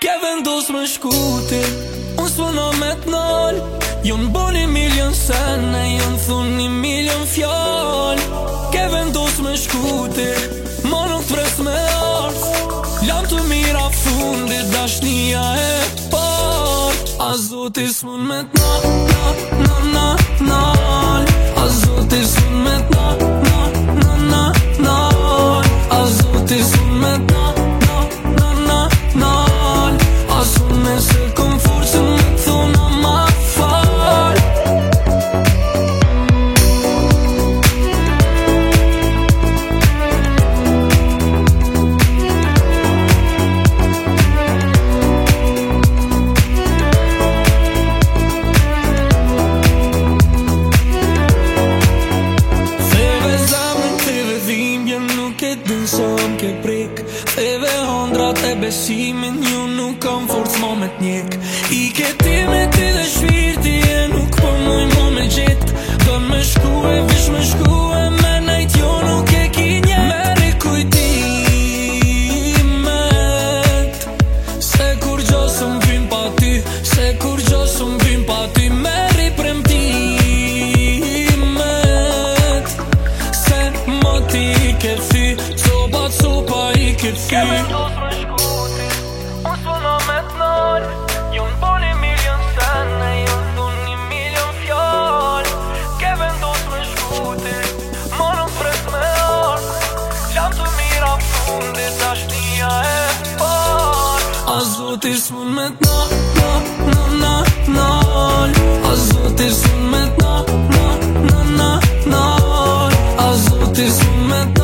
Ke vendos me shkute, unë s'puna me t'nal. Jon bo 1.000.000 sene, jon thun 1.000.000 fjall. Ke vendos me shkute, ma nuk t'pres me art. Lam të mira fundit, dashnia e t'part. A zoti s'mun me t'nal, a zoti s'mun me t'nal, a zoti s'mun me t'nal, a sun me se kom forcën me t'thona ma fal. Theve zemrën, theve dhimbjen, nuk e din se më ke prek. Theve hondrat e besimin, ju nuk kam forc ma me t'njek. I ke ti me ti dhe shpirti e nuk po muj ma me gjet. Don me shku e vish me shku e me nejt jo nuk e ki njet. Meri kujtimet, se kur gjosëm vim pa ty, se kur gjosëm vim pa ty. Meri premtimet, se ma ti i ke thy, copa i ke thy. Ke vendos me shkute, unë s'puna me t'nal. Jon bo 1.000.000 sene, jon thun 1.000.000 fjall. Ke vendos me shkute, ma nuk t'pres me art. Lam të mira fundit, dashnia e t'part. A zoti s'mun me t'nal, a zoti s'mun me t'nal, a zoti s'mun me t'nal.